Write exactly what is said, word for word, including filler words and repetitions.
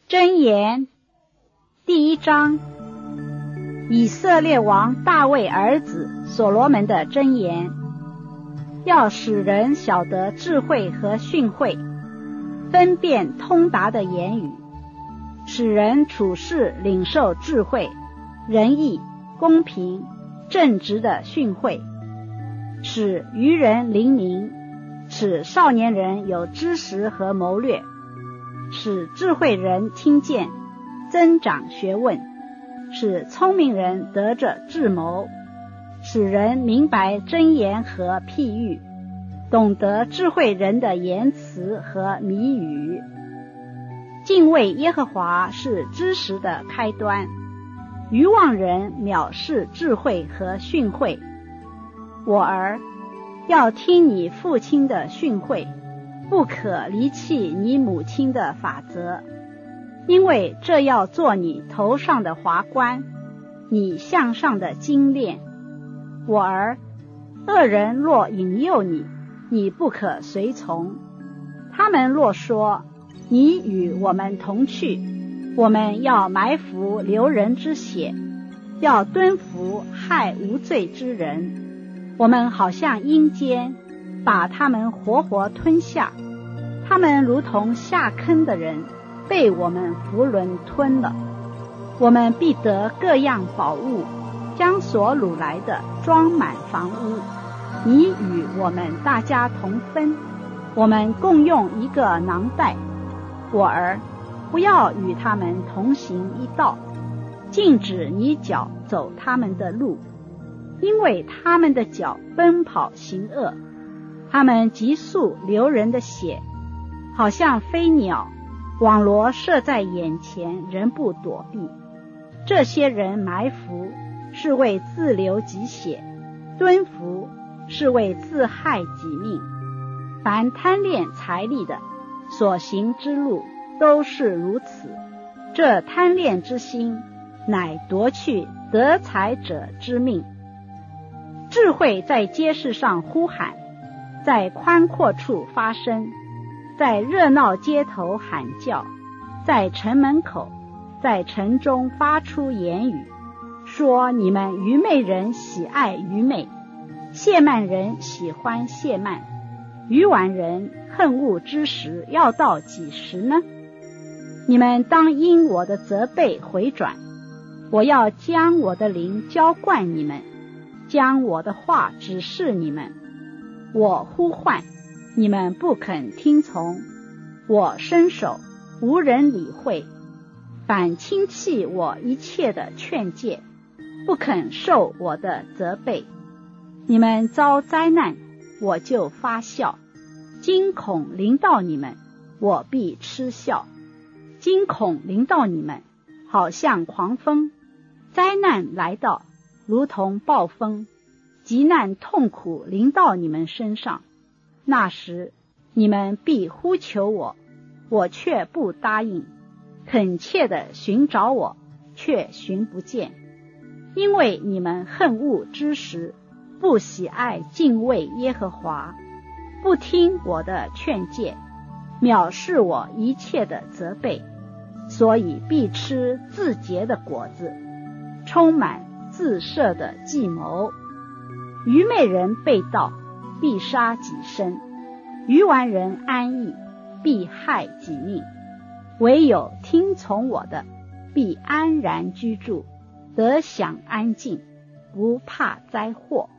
箴言第一章，以色列王大卫儿子所罗门的箴言，要使人晓得智慧和训诲，分辨通达的言语，使人处事领受智慧、仁义、公平、正直的训诲，使愚人灵明，使少年人有知识和谋略，使智慧人听见，增长学问，使聪明人得着智谋，使人明白箴言和譬喻，懂得智慧人的言辞和谜语。敬畏耶和华是知识的开端，愚妄人藐视智慧和训诲。我儿，要听你父亲的训诲，不可离弃你母亲的法则，因为这要做你头上的华冠，你项上的金链。我儿，恶人若引诱你，你不可随从。他们若说，你与我们同去，我们要埋伏流人之血，要蹲伏害无罪之人。我们好像阴间，把他们活活吞下。他们如同下坑的人，被我们囫囵吞了。我们必得各样宝物，将所掳来的装满房屋。你与我们大家同分，我们共用一个囊袋。我儿，不要与他们同行一道，禁止你脚走他们的路，因为他们的脚奔跑行恶，他们急速流人的血，好像飞鸟，网罗射在眼前，人不躲避。这些人埋伏，是为自流己血；蹲伏，是为自害己命。凡贪恋财力的，所行之路都是如此。这贪恋之心，乃夺去得财者之命。智慧在街市上呼喊，在宽阔处发声，在热闹街头喊叫，在城门口，在城中发出言语，说你们愚昧人喜爱愚昧，亵慢人喜欢亵慢，愚顽人恨恶之时要到几时呢？你们当因我的责备回转，我要将我的灵浇灌你们，将我的话指示你们。我呼唤，你们不肯听从；我伸手，无人理会，反轻弃我一切的劝诫，不肯受我的责备。你们遭灾难，我就发笑；惊恐临到你们，我必嗤笑。惊恐临到你们，好像狂风；灾难来到，如同暴风。急难痛苦临到你们身上，那时你们必呼求我，我却不答应；恳切地寻找我，却寻不见。因为你们恨恶知识，不喜爱敬畏耶和华，不听我的劝诫，藐视我一切的责备，所以必吃自结的果子，充满自设的计谋。愚昧人被盗，必杀己身；愚顽人安逸，必害己命。唯有听从我的，必安然居住，得享安静，不怕灾祸。